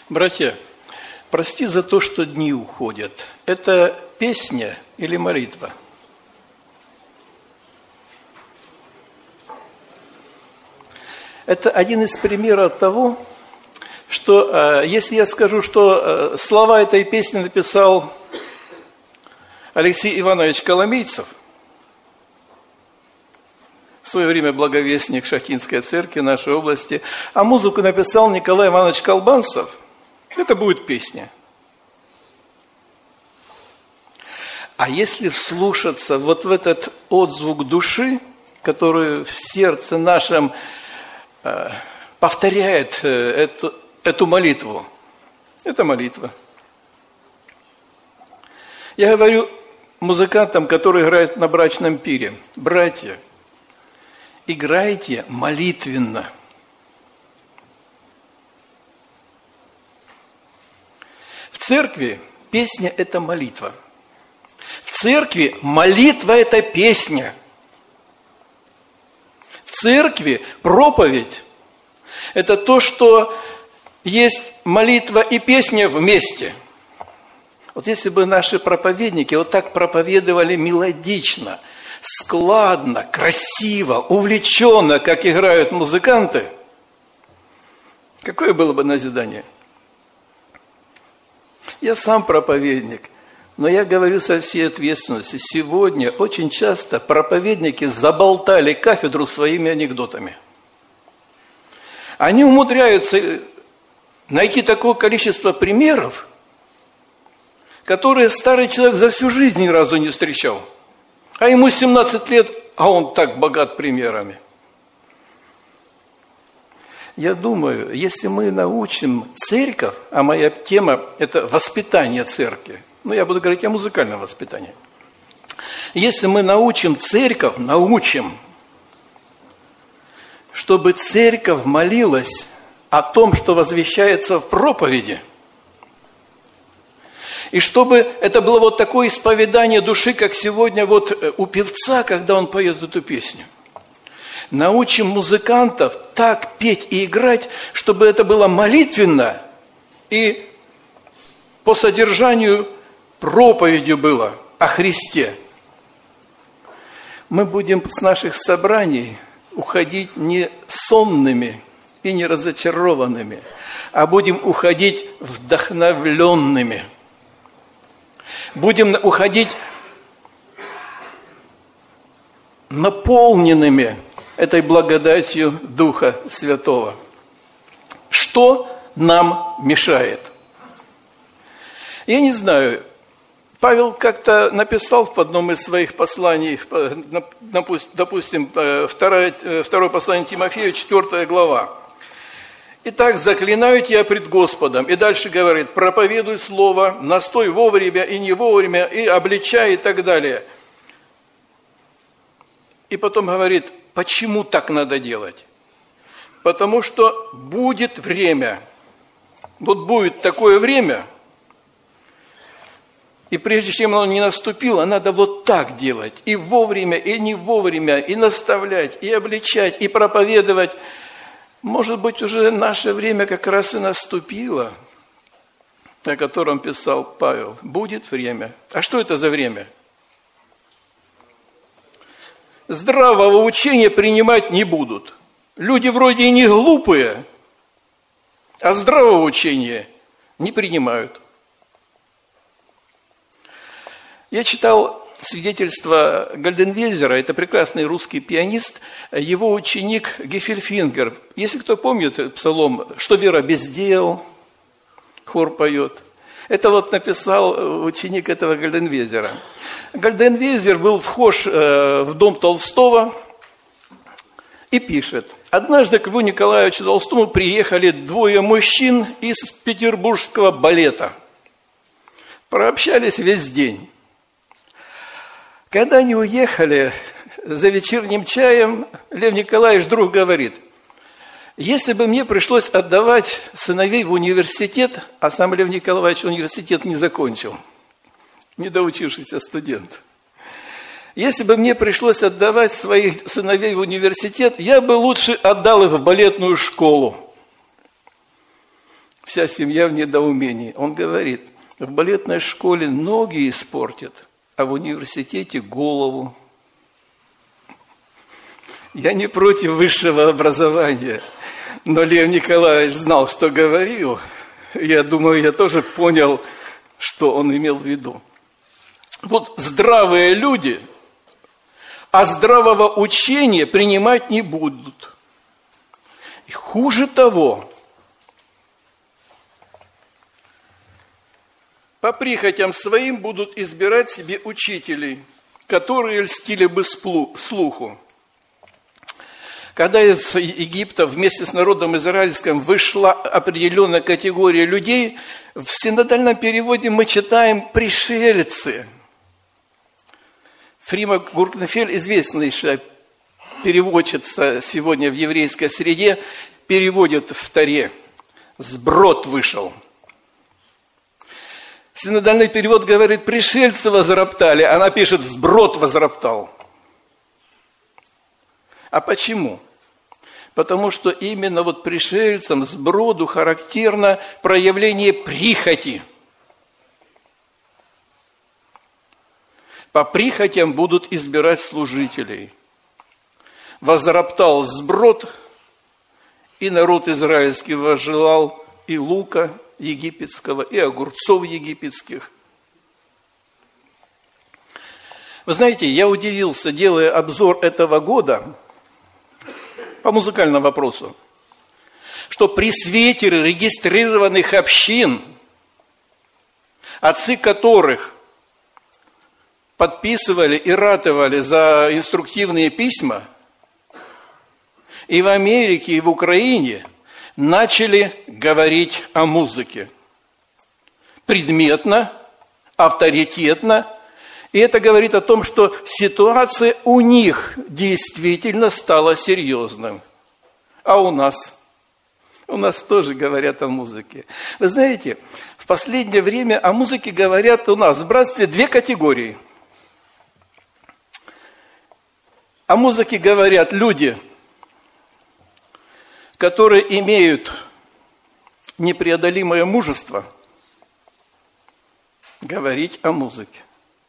Братья, прости за то, что дни уходят. Это песня или молитва? Это один из примеров того, что если я скажу, что слова этой песни написал Алексей Иванович Коломийцев, в свое время благовестник Шахтинской церкви нашей области, а музыку написал Николай Иванович Колбанцев, это будет песня. А если вслушаться вот в этот отзвук души, который в сердце нашем повторяет эту молитву, это молитва. Я говорю музыкантам, которые играют на брачном пире: братья, играйте молитвенно. В церкви песня – это молитва. В церкви молитва – это песня. В церкви проповедь – это то, что есть молитва и песня вместе. Вот если бы наши проповедники вот так проповедовали мелодично, складно, красиво, увлеченно, как играют музыканты, какое было бы назидание? Я сам проповедник, но я говорю со всей ответственностью. Сегодня очень часто проповедники заболтали кафедру своими анекдотами. Они умудряются найти такое количество примеров, которые старый человек за всю жизнь ни разу не встречал. А ему 17 лет, а он так богат примерами. Я думаю, если мы научим церковь, а моя тема – это воспитание церкви, я буду говорить о музыкальном воспитании. Если мы научим церковь, чтобы церковь молилась о том, что возвещается в проповеди, и чтобы это было вот такое исповедание души, как сегодня вот у певца, когда он поет эту песню. Научим музыкантов так петь и играть, чтобы это было молитвенно и по содержанию проповедью было о Христе. Мы будем с наших собраний уходить не сонными и не разочарованными, а будем уходить вдохновленными. Будем уходить наполненными этой благодатью Духа Святого. Что нам мешает? Я не знаю, Павел как-то написал в одном из своих посланий, допустим, второе послание Тимофею, 4 глава. «Итак, заклинаю тебя пред Господом». И дальше говорит: «Проповедуй слово, настой вовремя и не вовремя, и обличай», и так далее. И потом говорит, почему так надо делать? Потому что будет время. Вот будет такое время, и прежде чем оно не наступило, надо вот так делать. И вовремя, и не вовремя, и наставлять, и обличать, и проповедовать. Может быть, уже наше время как раз и наступило, о котором писал Павел. Будет время. А что это за время? Здравого учения принимать не будут. Люди вроде и не глупые, а здравого учения не принимают. Я читал свидетельство Гальденвезера, это прекрасный русский пианист, его ученик Гефельфингер. Если кто помнит псалом «Что вера без дел», хор поет. Это вот написал ученик этого Гальденвезера. Гальденвезер был вхож в дом Толстого и пишет: «Однажды к Льву Николаевичу Толстому приехали двое мужчин из петербургского балета. Прообщались весь день. Когда они уехали за вечерним чаем, Лев Николаевич вдруг говорит: если бы мне пришлось отдавать сыновей в университет, а сам Лев Николаевич университет не закончил, недоучившийся студент, если бы мне пришлось отдавать своих сыновей в университет, я бы лучше отдал их в балетную школу. В вся семья в недоумении. Он говорит, в балетной школе ноги испортят, а в университете голову. Я не против высшего образования, но Лев Николаевич знал, что говорил. Я думаю, я тоже понял, что он имел в виду. Вот здравые люди, а здравого учения принимать не будут. И хуже того, по прихотям своим будут избирать себе учителей, которые льстили бы слуху. Когда из Египта вместе с народом израильским вышла определенная категория людей, в синодальном переводе мы читаем «пришельцы». Фрима Гуркнефель, известнейшая переводчица сегодня в еврейской среде, переводит в Торе «сброд вышел». Синодальный перевод говорит «пришельцы возроптали», она пишет «сброд возроптал». А почему? Потому что именно вот пришельцам, сброду характерно проявление прихоти. По прихотям будут избирать служителей. Возроптал сброд, и народ израильский возжелал и лука египетского, и огурцов египетских. Вы знаете, я удивился, делая обзор этого года, по музыкальному вопросу, что пресвитеры регистрированных общин, отцы которых подписывали и ратовали за инструктивные письма, и в Америке, и в Украине начали говорить о музыке. Предметно, авторитетно. И это говорит о том, что ситуация у них действительно стала серьезным. А у нас? У нас тоже говорят о музыке. Вы знаете, в последнее время о музыке говорят у нас в братстве две категории. О музыке говорят люди, которые имеют непреодолимое мужество говорить о музыке.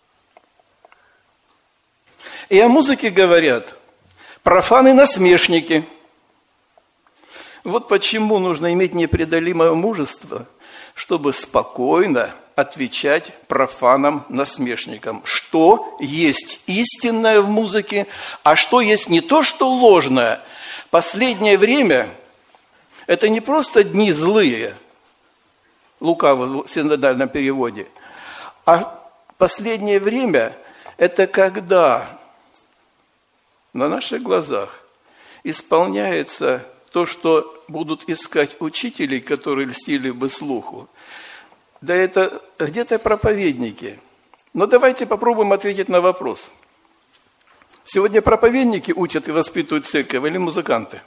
И о музыке говорят профаны-насмешники. Вот почему нужно иметь непреодолимое мужество, чтобы спокойно отвечать профанам-насмешникам, что есть истинное в музыке, а что есть не то, что ложное. Последнее время это не просто дни злые, лукаво в синодальном переводе, а последнее время это когда на наших глазах исполняется то, что будут искать учителей, которые льстили бы слуху. Да это где-то проповедники. Но давайте попробуем ответить на вопрос. Сегодня проповедники учат и воспитывают церковь или музыканты?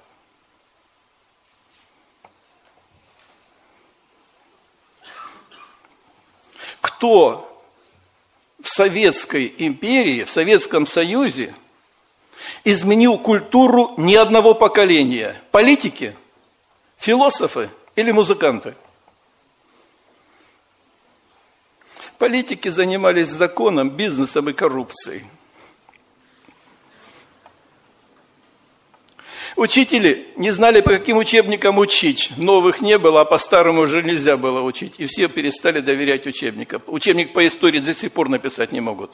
Кто в Советской империи, в Советском Союзе изменил культуру ни одного поколения? Политики, философы или музыканты? Политики занимались законом, бизнесом и коррупцией. Учители не знали, по каким учебникам учить. Новых не было, а по-старому уже нельзя было учить. И все перестали доверять учебникам. Учебник по истории до сих пор написать не могут.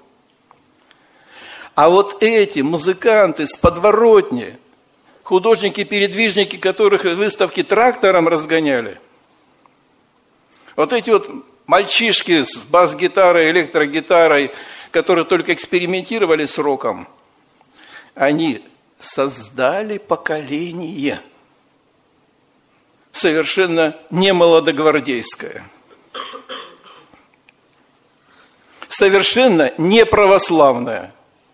А вот эти музыканты с подворотни, художники-передвижники, которых выставки трактором разгоняли, вот эти вот мальчишки с бас-гитарой, электрогитарой, которые только экспериментировали с роком, они создали поколение совершенно не молодогвардейское, совершенно не православное.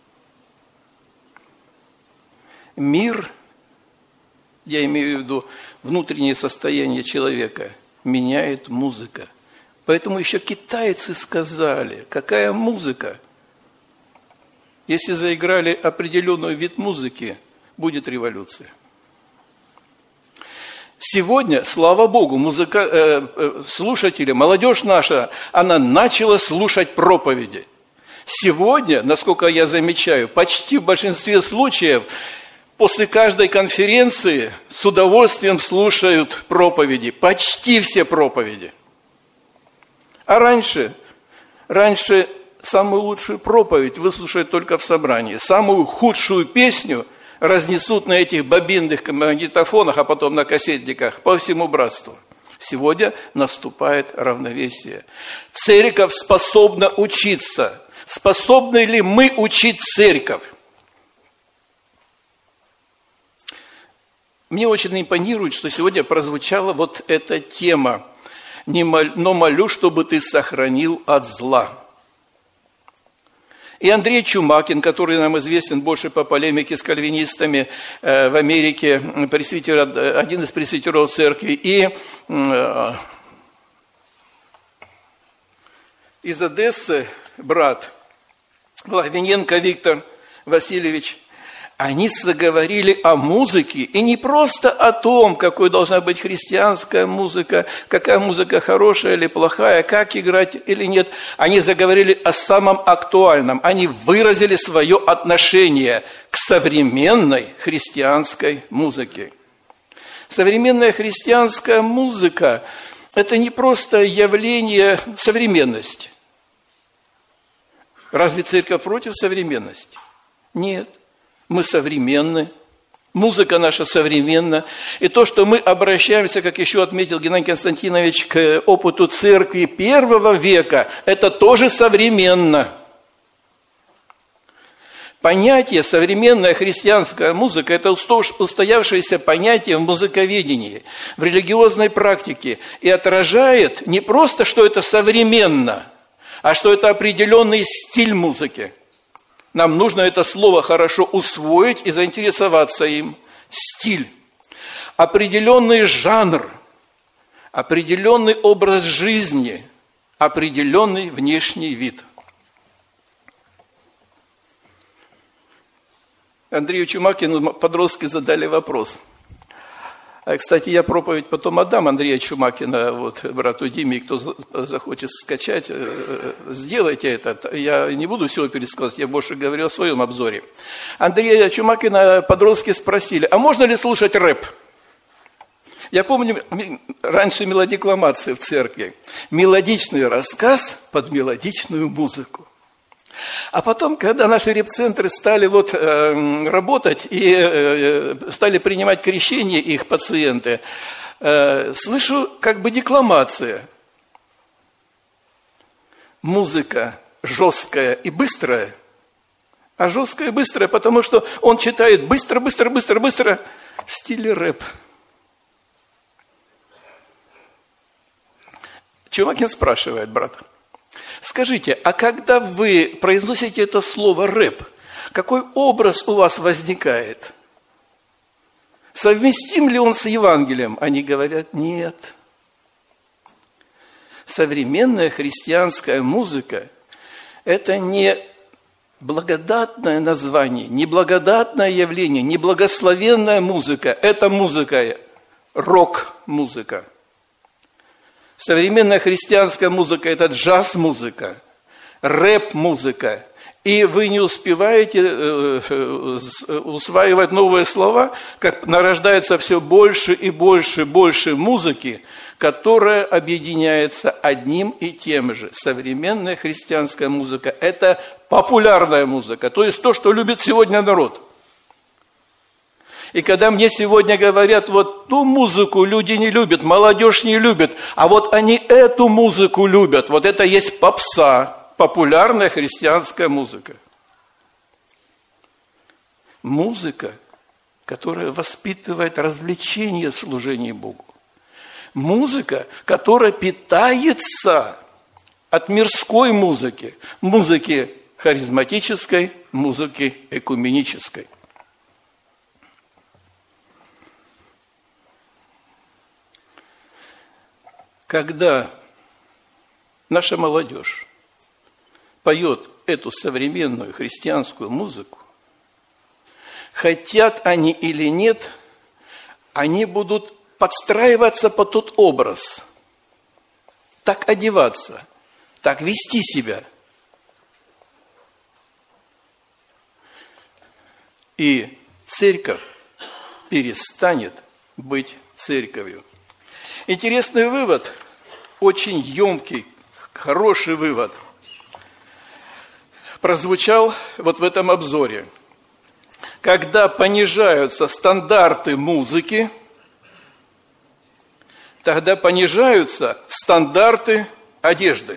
Мир, я имею в виду внутреннее состояние человека, меняет музыка. Поэтому еще китайцы сказали, какая музыка. Если заиграли определенный вид музыки, будет революция. Сегодня, слава Богу, слушатели, молодежь наша, она начала слушать проповеди. Сегодня, насколько я замечаю, почти в большинстве случаев после каждой конференции с удовольствием слушают проповеди. Почти все проповеди. А раньше самую лучшую проповедь выслушают только в собрании. Самую худшую песню разнесут на этих бобинных магнитофонах, а потом на кассетниках по всему братству. Сегодня наступает равновесие. Церковь способна учиться. Способны ли мы учить церковь? Мне очень импонирует, что сегодня прозвучала вот эта тема. «Но молю, чтобы ты сохранил от зла». И Андрей Чумакин, который нам известен больше по полемике с кальвинистами в Америке, один из пресвитеров церкви, и из Одессы брат Логвиненко Виктор Васильевич, они заговорили о музыке, и не просто о том, какой должна быть христианская музыка, какая музыка хорошая или плохая, как играть или нет. Они заговорили о самом актуальном. Они выразили свое отношение к современной христианской музыке. Современная христианская музыка – это не просто явление современности. Разве церковь против современности? Нет. Мы современны, музыка наша современна. И то, что мы обращаемся, как еще отметил Геннадий Константинович, к опыту церкви первого века, это тоже современно. Понятие «современная христианская музыка» – это устоявшееся понятие в музыковедении, в религиозной практике, и отражает не просто, что это современно, а что это определенный стиль музыки. Нам нужно это слово хорошо усвоить и заинтересоваться им. Стиль, определенный жанр, определенный образ жизни, определенный внешний вид. Андрею Чумакину подростки задали вопрос. Кстати, я проповедь потом отдам Андрея Чумакина, брату Диме, кто захочет скачать, сделайте это. Я не буду всего пересказывать, я больше говорю о своем обзоре. Андрея Чумакина подростки спросили, а можно ли слушать рэп? Я помню раньше мелодикламации в церкви. Мелодичный рассказ под мелодичную музыку. А потом, когда наши репцентры стали работать и стали принимать крещение их пациенты, слышу как бы декламация. Музыка жесткая и быстрая. А жесткая и быстрая, потому что он читает быстро в стиле рэп. Чумакин спрашивает брата. Скажите, а когда вы произносите это слово «рэп», какой образ у вас возникает? Совместим ли он с Евангелием? Они говорят, нет. Современная христианская музыка – это не благодатное название, не благодатное явление, не благословенная музыка. Это музыка, рок-музыка. Современная христианская музыка – это джаз-музыка, рэп-музыка. И вы не успеваете усваивать новые слова, как нарождается все больше и больше музыки, которая объединяется одним и тем же. Современная христианская музыка – это популярная музыка, то есть то, что любит сегодня народ. И когда мне сегодня говорят, ту музыку люди не любят, молодежь не любит, а они эту музыку любят, это есть попса, популярная христианская музыка. Музыка, которая воспитывает развлечение в служении Богу. Музыка, которая питается от мирской музыки, музыки харизматической, музыки экуменической. Когда наша молодежь поет эту современную христианскую музыку, хотят они или нет, они будут подстраиваться под тот образ, так одеваться, так вести себя. И церковь перестанет быть церковью. Интересный вывод, очень емкий, хороший вывод, прозвучал вот в этом обзоре. Когда понижаются стандарты музыки, тогда понижаются стандарты одежды.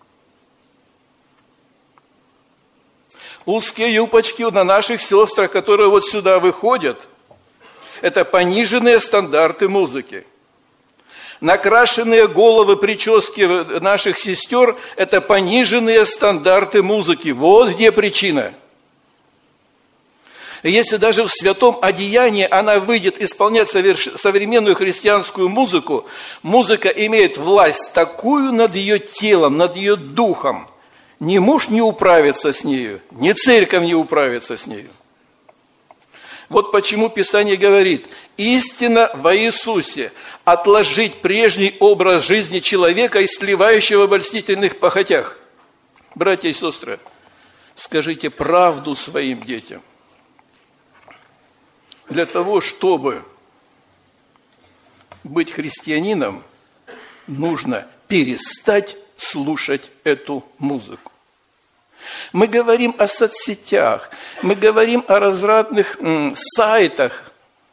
Узкие юбочки на наших сестрах, которые вот сюда выходят, это пониженные стандарты музыки. Накрашенные головы, прически наших сестер – это пониженные стандарты музыки. Вот где причина. И если даже в святом одеянии она выйдет исполнять современную христианскую музыку, музыка имеет власть такую над ее телом, над ее духом. Ни муж не управится с нею, ни церковь не управится с нею. Вот почему Писание говорит: истина во Иисусе – отложить прежний образ жизни человека, истлевающего в обольстительных похотях. Братья и сестры, скажите правду своим детям. Для того, чтобы быть христианином, нужно перестать слушать эту музыку. Мы говорим о соцсетях, мы говорим о развратных сайтах,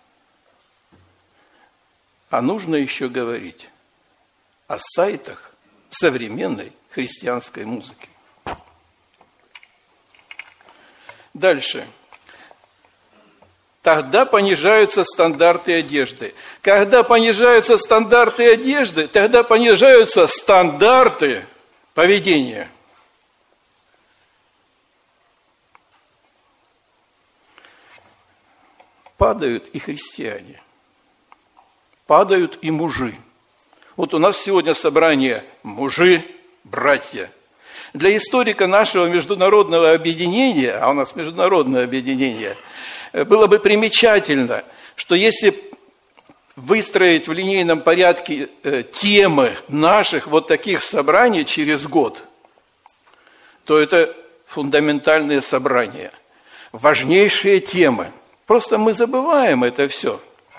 а нужно еще говорить о сайтах современной христианской музыки. Дальше. Тогда понижаются стандарты одежды. Когда понижаются стандарты одежды, тогда понижаются стандарты поведения. Падают и христиане, падают и мужи. Вот у нас сегодня собрание мужи, братья. Для историка нашего международного объединения, а у нас международное объединение, было бы примечательно, что если выстроить в линейном порядке темы наших вот таких собраний через год, то это фундаментальные собрания, важнейшие темы. Просто мы забываем это все.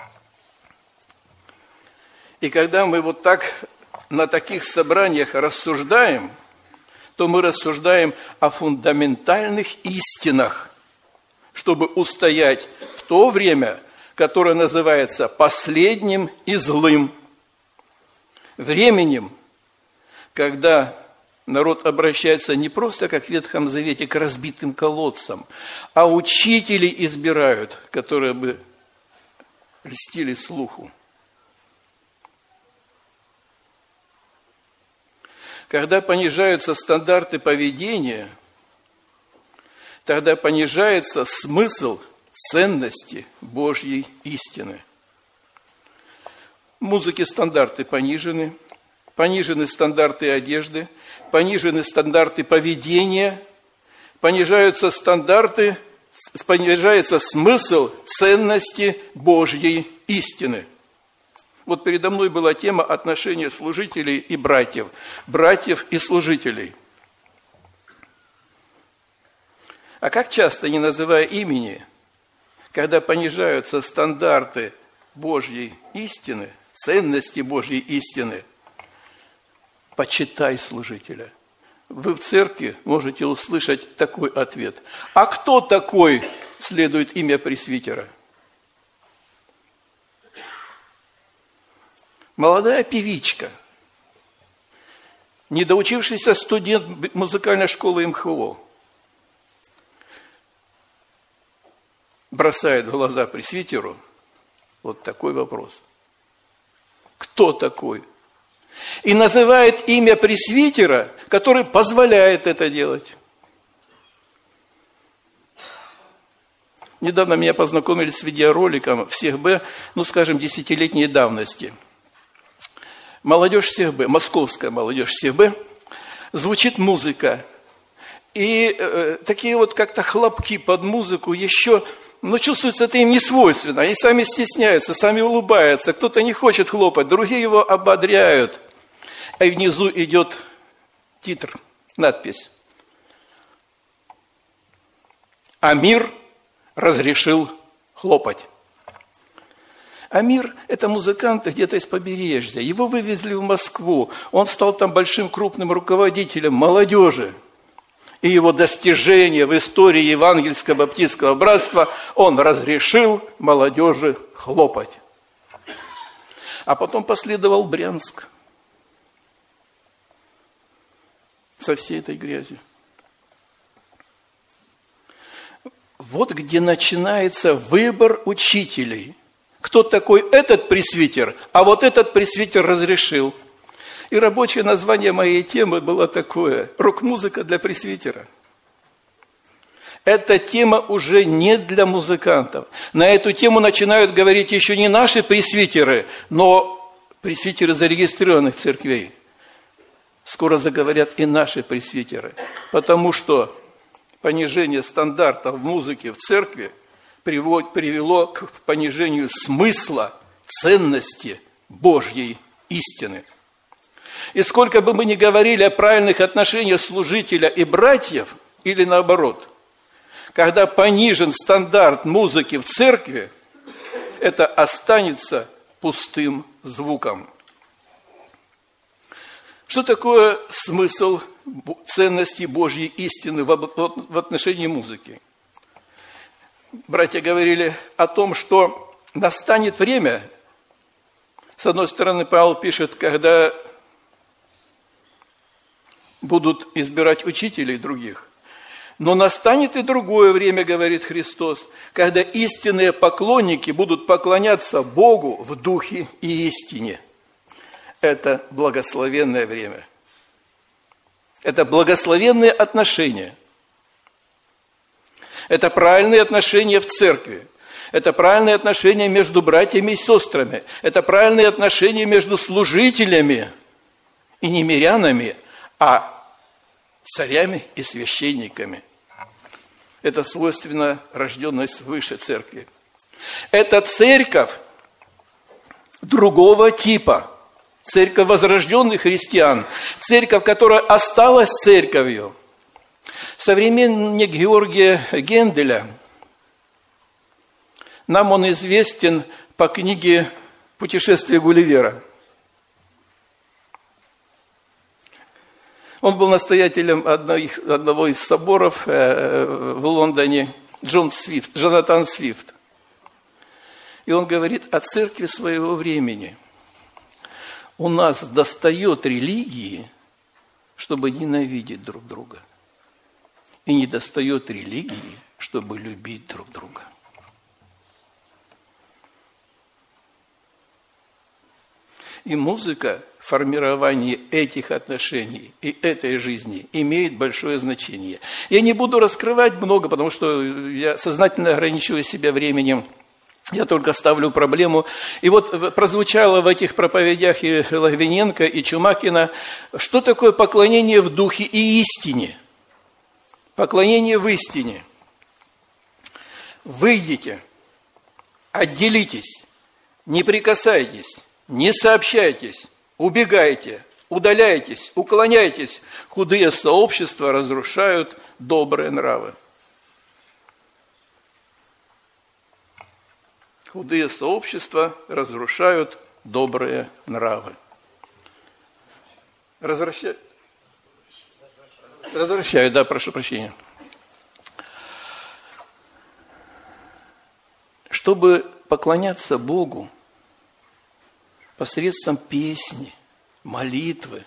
И когда мы вот так на таких собраниях рассуждаем, то мы рассуждаем о фундаментальных истинах, чтобы устоять в то время, которое называется последним и злым. Временем, когда народ обращается не просто, как в Ветхом Завете, к разбитым колодцам, а учителей избирают, которые бы льстили слуху. Когда понижаются стандарты поведения, тогда понижается смысл ценности Божьей истины. В музыке стандарты понижены, понижены стандарты одежды, понижены стандарты поведения, понижаются стандарты, понижается смысл ценности Божьей истины. Вот передо мной была тема отношения служителей и братьев, братьев и служителей. А как часто, не называя имени, когда понижаются стандарты Божьей истины, ценности Божьей истины, почитай служителя. Вы в церкви можете услышать такой ответ. А кто такой следует имя пресвитера? Молодая певичка, недоучившийся студент музыкальной школы МХО, бросает в глаза пресвитеру вот такой вопрос. Кто такой? И называет имя пресвитера, который позволяет это делать. Недавно меня познакомили с видеороликом всех Б, скажем, 10-летней давности. Молодежь всех Б, московская молодежь всех Б, звучит музыка. И такие вот как-то хлопки под музыку еще но чувствуется это им не свойственно. Они сами стесняются, сами улыбаются. Кто-то не хочет хлопать, другие его ободряют. А внизу идет титр, надпись. Амир разрешил хлопать. Амир – это музыкант где-то из побережья. Его вывезли в Москву. Он стал там большим крупным руководителем молодежи. И его достижения в истории Евангельского баптистского братства он разрешил молодежи хлопать. А потом последовал Брянск со всей этой грязью. Вот где начинается выбор учителей. Кто такой этот пресвитер, а вот этот пресвитер разрешил. И рабочее название моей темы было такое: рок-музыка для пресвитера. Эта тема уже не для музыкантов. На эту тему начинают говорить еще не наши пресвитеры, но пресвитеры зарегистрированных церквей. Скоро заговорят и наши пресвитеры, потому что понижение стандартов музыки в церкви привело к понижению смысла, ценности Божьей истины. И сколько бы мы ни говорили о правильных отношениях служителя и братьев, или наоборот, когда понижен стандарт музыки в церкви, это останется пустым звуком. Что такое смысл ценности Божьей истины в отношении музыки? Братья говорили о том, что настанет время, с одной стороны, Павел пишет, когда будут избирать учителей других, но настанет и другое время, говорит Христос, когда истинные поклонники будут поклоняться Богу в духе и истине. Это благословенное время. Это благословенные отношения. Это правильные отношения в церкви. Это правильные отношения между братьями и сестрами. Это правильные отношения между служителями и не мирянами, а царями и священниками. Это свойственно рожденной свыше церкви. Это церковь другого типа. Церковь возрожденных христиан. Церковь, которая осталась церковью. Современник Георгия Генделя, нам он известен по книге «Путешествие Гулливера». Он был настоятелем одного из соборов в Лондоне, Джонатан Свифт. И он говорит о церкви своего времени. У нас достает религии, чтобы ненавидеть друг друга. И не достает религии, чтобы любить друг друга. И музыка в формировании этих отношений и этой жизни имеет большое значение. Я не буду раскрывать много, потому что я сознательно ограничиваю себя временем. Я только ставлю проблему. И вот прозвучало в этих проповедях и Логвиненко, и Чумакина, что такое поклонение в духе и истине. Поклонение в истине. Выйдите, отделитесь, не прикасайтесь, не сообщайтесь, убегайте, удаляйтесь, уклоняйтесь. Худые сообщества разрушают добрые нравы. Худые сообщества разрушают добрые нравы. Возвращаю, да, прошу прощения. Чтобы поклоняться Богу посредством песни, молитвы,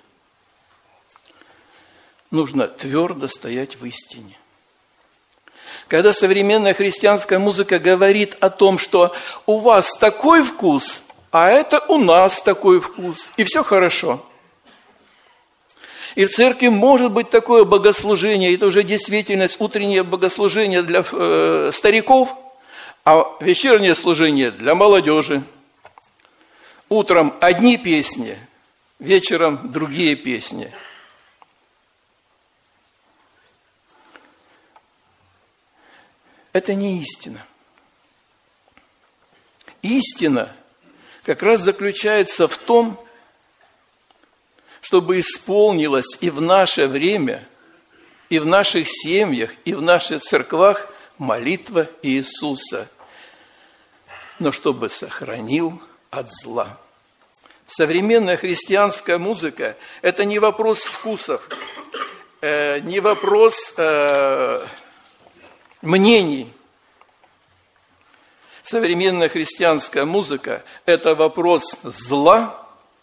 нужно твердо стоять в истине. Когда современная христианская музыка говорит о том, что у вас такой вкус, а это у нас такой вкус, и все хорошо. И в церкви может быть такое богослужение, это уже действительность, утреннее богослужение для стариков, а вечернее служение для молодежи. Утром одни песни, вечером другие песни. Это не истина. истина как раз заключается в том, чтобы исполнилось и в наше время, и в наших семьях, и в наших церквах молитва Иисуса, но чтобы сохранил от зла. Современная христианская музыка – это не вопрос вкусов, не вопрос мнений. Современная христианская музыка – это вопрос зла,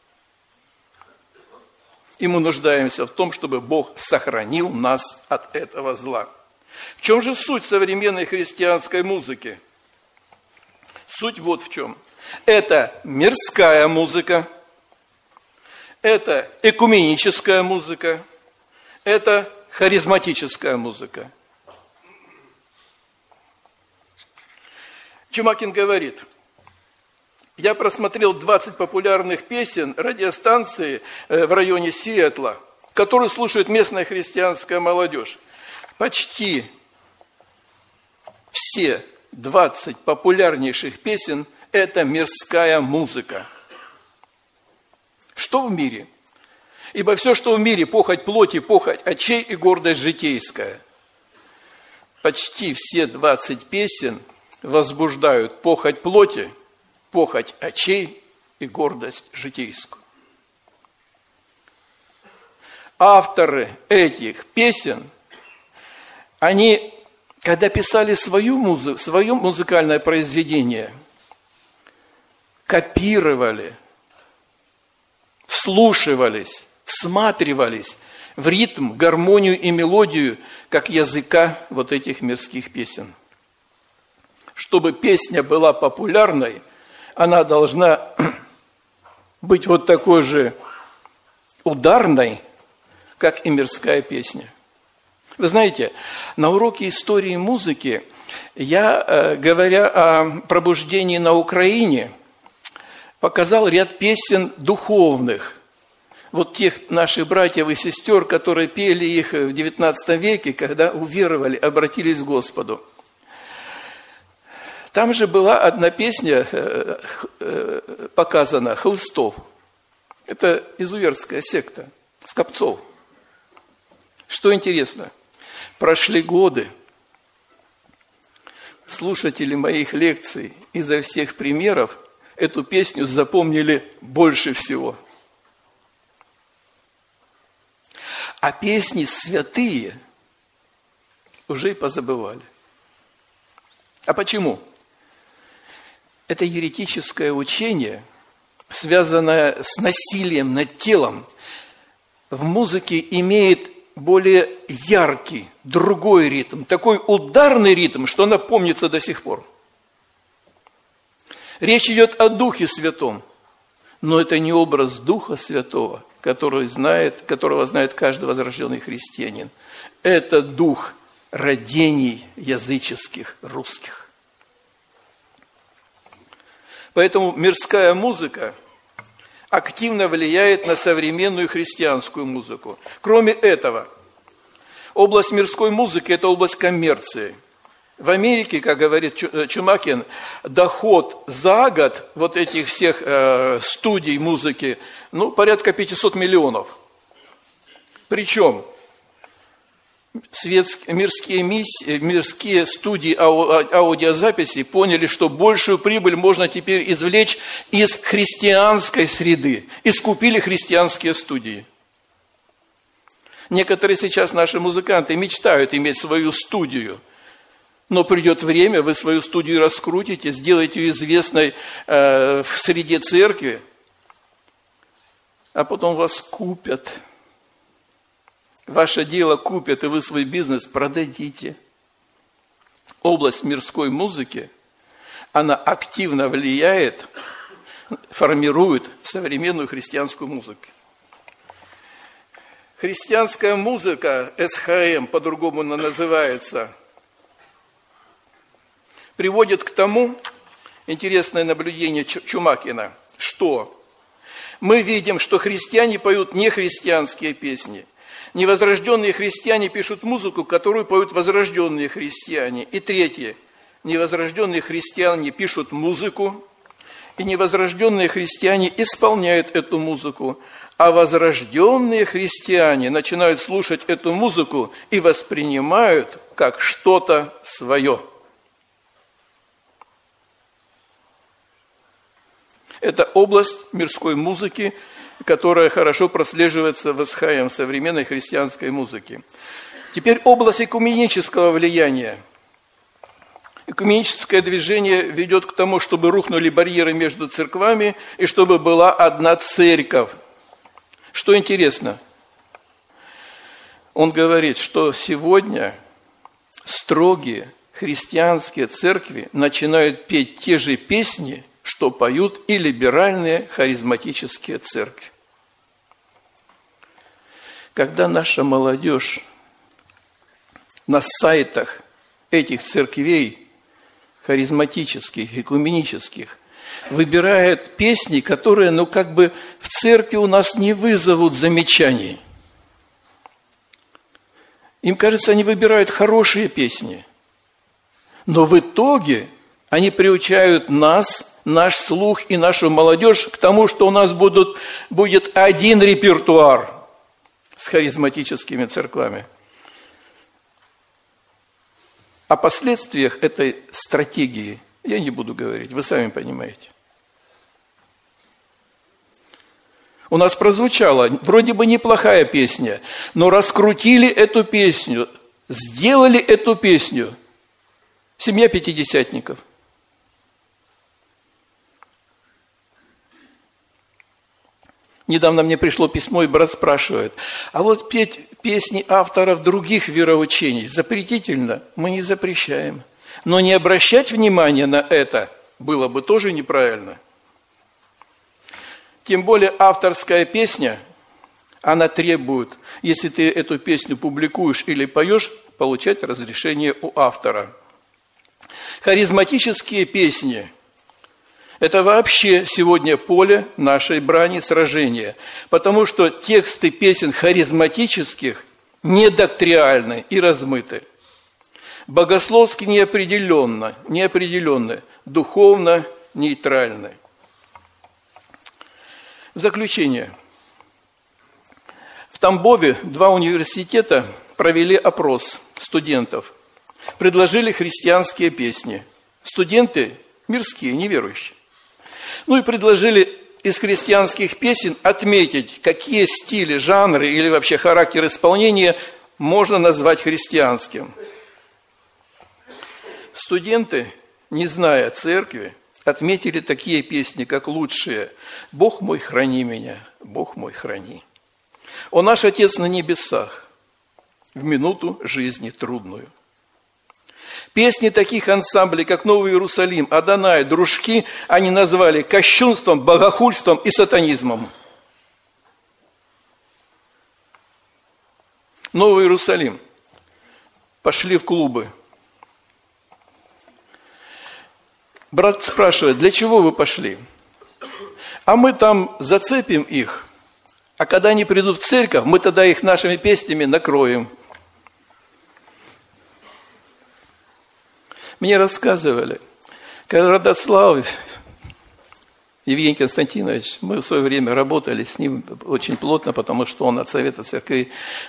и мы нуждаемся в том, чтобы Бог сохранил нас от этого зла. В чем же суть современной христианской музыки? Суть вот в чем. Это мирская музыка, это экуменическая музыка, это харизматическая музыка. Чумакин говорит: я просмотрел 20 популярных песен радиостанции в районе Сиэтла, которые слушает местная христианская молодежь. Почти все 20 популярнейших песен – это мирская музыка. Что в мире? Ибо все, что в мире, похоть плоти, похоть очей и гордость житейская. Почти все 20 песен возбуждают похоть плоти, похоть очей и гордость житейскую. Авторы этих песен, они, когда писали свое музыкальное произведение, копировали, вслушивались, всматривались в ритм, гармонию и мелодию, как языка вот этих мирских песен. Чтобы песня была популярной, она должна быть вот такой же ударной, как и мирская песня. Вы знаете, на уроке истории музыки я, говоря о пробуждении на Украине, показал ряд песен духовных. Вот тех наших братьев и сестер, которые пели их в XIX веке, когда уверовали, обратились к Господу. Там же была одна песня показана Хлыстов. Это изуверская секта, Скопцов. Что интересно, прошли годы, слушатели моих лекций изо всех примеров эту песню запомнили больше всего. А песни святые уже и позабывали. А почему? Это еретическое учение, связанное с насилием над телом, в музыке имеет более яркий, другой ритм, такой ударный ритм, что она помнится до сих пор. Речь идет о Духе Святом, но это не образ Духа Святого, которого знает каждый возрожденный христианин. Это дух родений языческих русских. Поэтому мирская музыка активно влияет на современную христианскую музыку. Кроме этого, область мирской музыки – это область коммерции. В Америке, как говорит Чумакин, доход за год вот этих всех студий музыки, порядка 500 миллионов. Причем мирские студии аудиозаписи поняли, что большую прибыль можно теперь извлечь из христианской среды. И скупили христианские студии. Некоторые сейчас наши музыканты мечтают иметь свою студию. Но придет время, вы свою студию раскрутите, сделаете ее известной в среде церкви, а потом вас купят. Ваше дело купят, и вы свой бизнес продадите. Область мирской музыки, она активно влияет, формирует современную христианскую музыку. Христианская музыка, СХМ, по-другому она называется, приводит к тому, интересное наблюдение Чумакина, что мы видим, что христиане поют нехристианские песни. Невозрожденные христиане пишут музыку, которую поют возрожденные христиане. И третье. Невозрожденные христиане пишут музыку, и невозрожденные христиане исполняют эту музыку, а возрожденные христиане начинают слушать эту музыку и воспринимают как что-то свое. Это область мирской музыки, которая хорошо прослеживается в Эсхаем, в современной христианской музыке. Теперь область экуменического влияния. Экуменическое движение ведет к тому, чтобы рухнули барьеры между церквами и чтобы была одна церковь. Что интересно, он говорит, что сегодня строгие христианские церкви начинают петь те же песни, что поют и либеральные харизматические церкви. Когда наша молодежь на сайтах этих церквей харизматических, экуменических выбирает песни, которые, в церкви у нас не вызовут замечаний. Им кажется, они выбирают хорошие песни. Но в итоге они приучают нас, наш слух и нашу молодежь к тому, что у нас будет один репертуар с харизматическими церквами. О последствиях этой стратегии я не буду говорить, вы сами понимаете. У нас прозвучала вроде бы неплохая песня, но раскрутили эту песню, сделали эту песню семья пятидесятников. Недавно мне пришло письмо, и брат спрашивает, а вот петь песни авторов других вероучений запретительно? Мы не запрещаем. Но не обращать внимания на это было бы тоже неправильно. Тем более авторская песня, она требует, если ты эту песню публикуешь или поешь, получать разрешение у автора. Харизматические песни – это вообще сегодня поле нашей брани, сражения, потому что тексты песен харизматических недоктриальны и размыты, богословски неопределенны, духовно нейтральны. В заключение. В Тамбове 2 университета провели опрос студентов, предложили христианские песни. Студенты мирские, неверующие. И предложили из христианских песен отметить, какие стили, жанры или вообще характер исполнения можно назвать христианским. Студенты, не зная церкви, отметили такие песни, как лучшие «Бог мой, храни меня, Бог мой, храни». «О наш Отец на небесах, в минуту жизни трудную». Песни таких ансамблей, как «Новый Иерусалим», «Адонай», «Дружки» они назвали кощунством, богохульством и сатанизмом. «Новый Иерусалим». Пошли в клубы. Брат спрашивает, для чего вы пошли? А мы там зацепим их, а когда они придут в церковь, мы тогда их нашими песнями накроем. Мне рассказывали, когда Родослав Евгений Константинович, мы в свое время работали с ним очень плотно, потому что он от Совета Церкви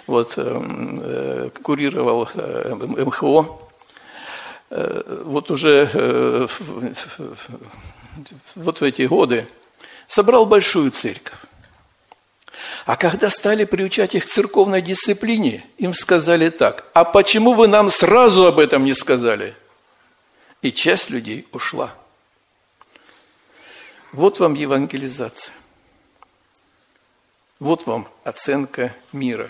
курировал МХО. Уже в эти годы собрал большую церковь. А когда стали приучать их к церковной дисциплине, им сказали так: а почему вы нам сразу об этом не сказали? И часть людей ушла. Вот вам евангелизация. Вот вам оценка мира.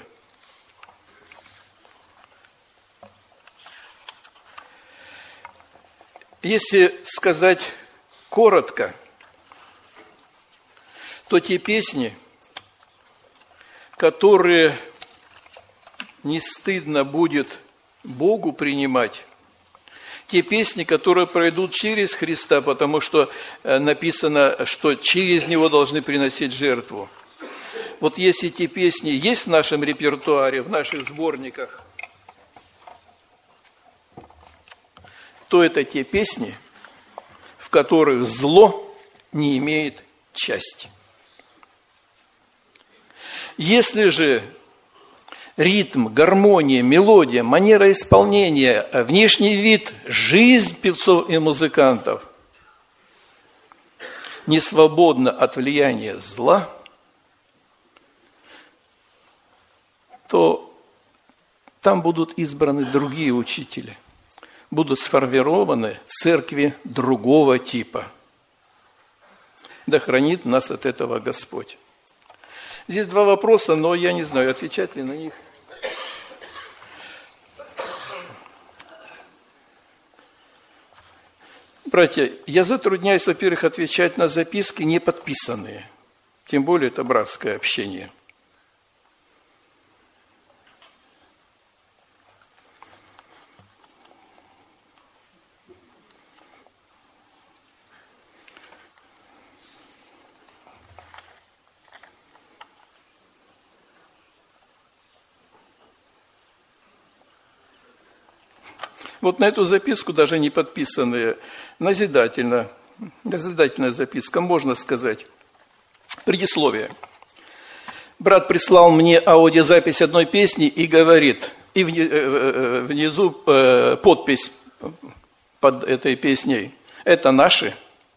Если сказать коротко, то те песни, которые не стыдно будет Богу принимать, те песни, которые пройдут через Христа, потому что написано, что через Него должны приносить жертву. Вот если те песни есть в нашем репертуаре, в наших сборниках, то это те песни, в которых зло не имеет части. Если же ритм, гармония, мелодия, манера исполнения, внешний вид, жизнь певцов и музыкантов не свободна от влияния зла, то там будут избраны другие учители, будут сформированы церкви другого типа. Да хранит нас от этого Господь. Здесь два вопроса, но я не знаю, отвечать ли на них. Братья, я затрудняюсь, во-первых, отвечать на записки не подписанные. Тем более это братское общение. Вот на эту записку, даже не подписанная, назидательная записка, можно сказать. Предисловие. Брат прислал мне аудиозапись одной песни и говорит, и внизу подпись под этой песней: это наши.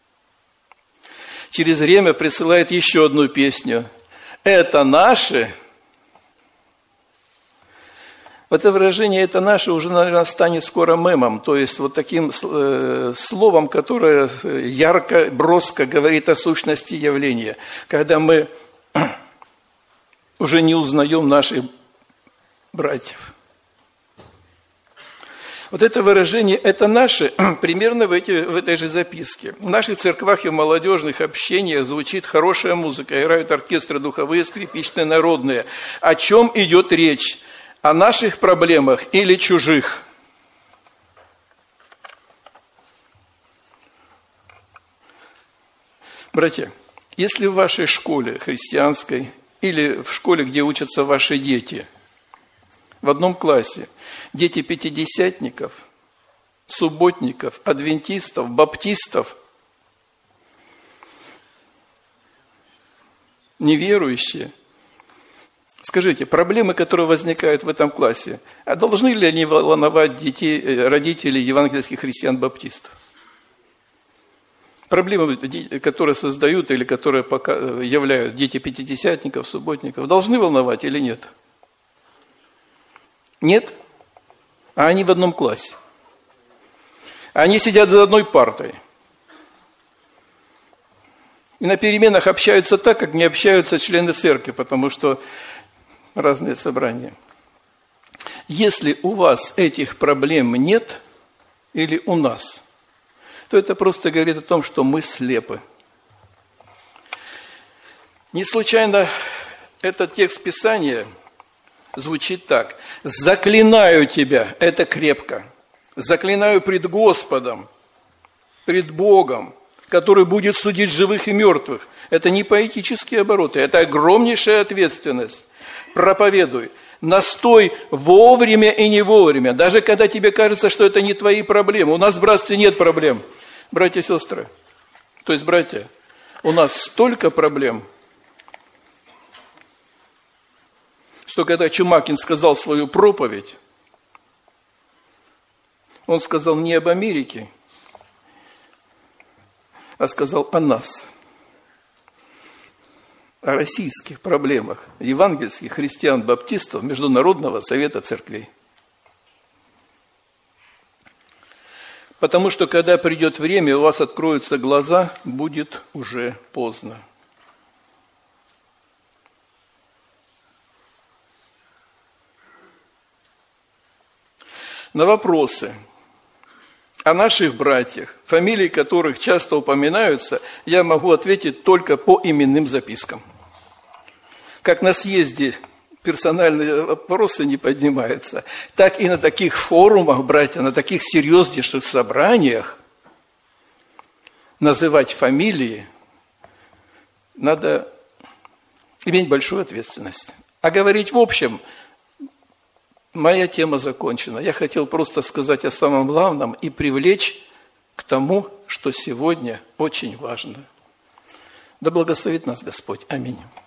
Через время присылает еще одну песню: это наши. Это выражение «это наше» уже, наверное, станет скоро мемом, то есть вот таким словом, которое ярко, броско говорит о сущности явления, когда мы уже не узнаем наших братьев. Вот это выражение «это наше» примерно в этой же записке. В наших церквах и в молодежных общениях звучит хорошая музыка, играют оркестры духовые, скрипичные, народные. О чем идет речь? О наших проблемах или чужих? Братья, если в вашей школе христианской или в школе, где учатся ваши дети, в одном классе дети пятидесятников, субботников, адвентистов, баптистов, неверующие, скажите, проблемы, которые возникают в этом классе, а должны ли они волновать детей, родителей евангельских христиан-баптистов? Проблемы, которые создают или которые являют дети пятидесятников, субботников, должны волновать или нет? Нет? А они в одном классе. Они сидят за одной партой. И на переменах общаются так, как не общаются члены церкви, потому что разные собрания. Если у вас этих проблем нет, или у нас, то это просто говорит о том, что мы слепы. Не случайно этот текст Писания звучит так: «Заклинаю тебя», это крепко, «заклинаю пред Господом, пред Богом, который будет судить живых и мертвых». Это не поэтические обороты, это огромнейшая ответственность. Проповедуй, настой вовремя и не вовремя, даже когда тебе кажется, что это не твои проблемы. У нас в братстве нет проблем, братья и сестры. То есть, братья, у нас столько проблем, что когда Чумакин сказал свою проповедь, он сказал не об Америке, а сказал о нас. О российских проблемах евангельских христиан-баптистов Международного совета церквей. Потому что, когда придет время, у вас откроются глаза, будет уже поздно. На вопросы о наших братьях, фамилии которых часто упоминаются, я могу ответить только по именным запискам. Как на съезде персональные вопросы не поднимаются, так и на таких форумах, братья, на таких серьезнейших собраниях называть фамилии надо иметь большую ответственность. А говорить в общем, моя тема закончена. Я хотел просто сказать о самом главном и привлечь к тому, что сегодня очень важно. Да благословит нас Господь. Аминь.